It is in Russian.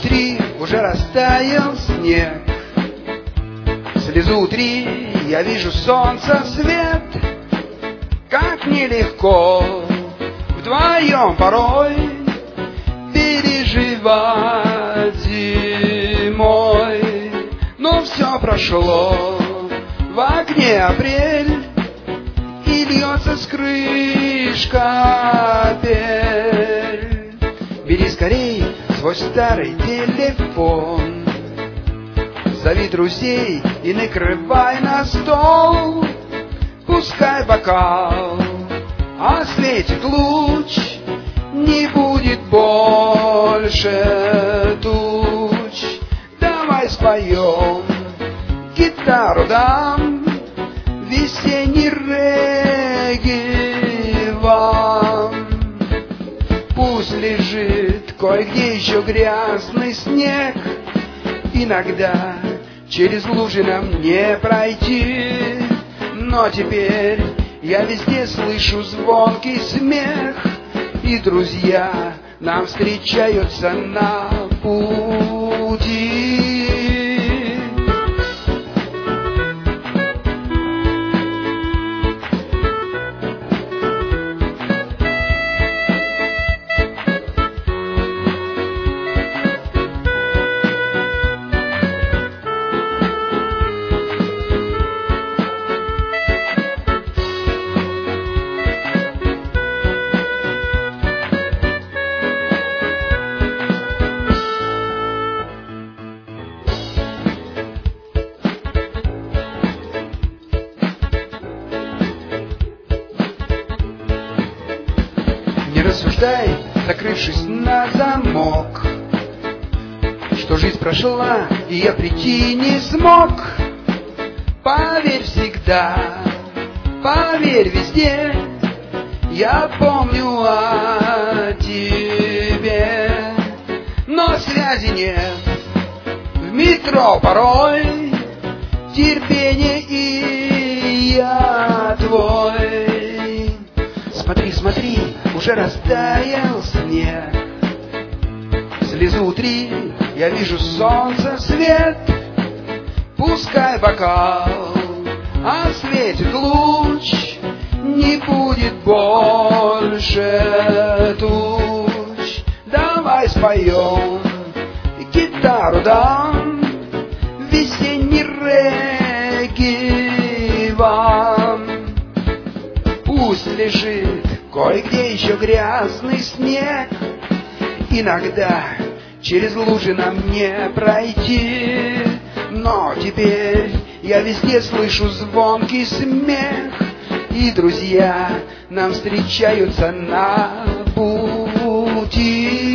смотри, уже растаял снег. Слезу утри, я вижу солнца свет. Как нелегко вдвоем порой переживать зимой. Но все прошло, в окне апрель, и льется с крыш капель. Бери скорей свой старый телефон, зови друзей и накрывай на стол. Пускай бокал осветит луч, не будет больше туч. Давай споем, гитару дам, весенний регги вам. Пусть лежит кое-где еще грязный снег, иногда через лужи нам не пройти. Но теперь я везде слышу звонкий смех, и друзья нам встречаются на пути. Не рассуждай, закрывшись на замок, что жизнь прошла, и я прийти не смог. Поверь всегда, поверь везде, я помню о тебе. Но связи нет в метро порой, терпение и я твой. Смотри, смотри, уже растаял снег. Слезу утри, я вижу солнца свет. Пускай бокал осветит луч, не будет больше туч. Давай споем, гитару дам, весенний регги вам. Пусть лежит кое-где еще грязный снег, иногда через лужи нам не пройти. Но теперь я везде слышу звонкий смех, и друзья нам встречаются на пути.